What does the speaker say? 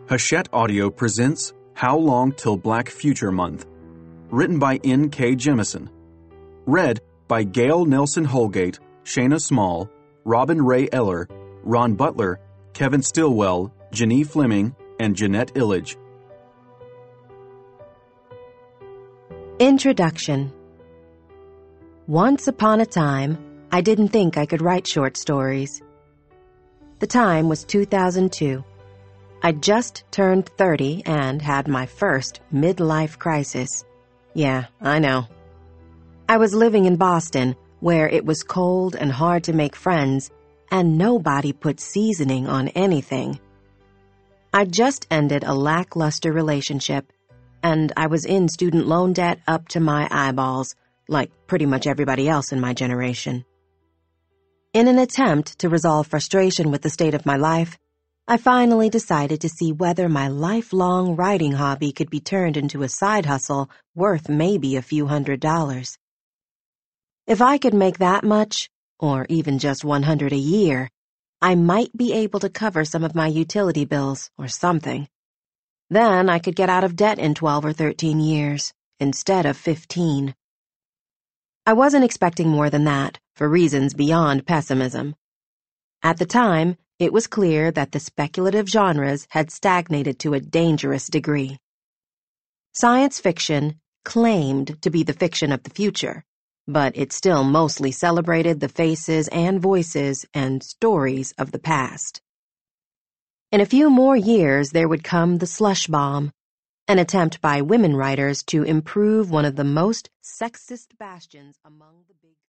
Hachette Audio presents How Long Till Black Future Month, written by N.K. Jemisin. Read by Gail Nelson Holgate, Shayna Small, Robin Ray Eller, Ron Butler, Kevin Stillwell, Janie Fleming, and Jeanette Illage. Introduction. Once upon a time, I didn't think I could write short stories. The time was 2002. I'd just turned 30 and had my first midlife crisis. Yeah, I know. I was living in Boston, where it was cold and hard to make friends, and nobody put seasoning on anything. I'd just ended a lackluster relationship, and I was in student loan debt up to my eyeballs, like pretty much everybody else in my generation. In an attempt to resolve frustration with the state of my life, I finally decided to see whether my lifelong writing hobby could be turned into a side hustle worth maybe a few $100s. If I could make that much, or even just $100 a year, I might be able to cover some of my utility bills or something. Then I could get out of debt in 12 or 13 years, instead of 15. I wasn't expecting more than that, for reasons beyond pessimism. At the time, it was clear that the speculative genres had stagnated to a dangerous degree. Science fiction claimed to be the fiction of the future, but it still mostly celebrated the faces and voices and stories of the past. In a few more years, there would come the slush bomb, an attempt by women writers to improve one of the most sexist bastions among the big